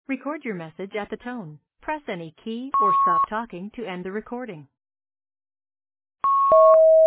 Record your message at the tone. Press any key or stop talking to end the recording.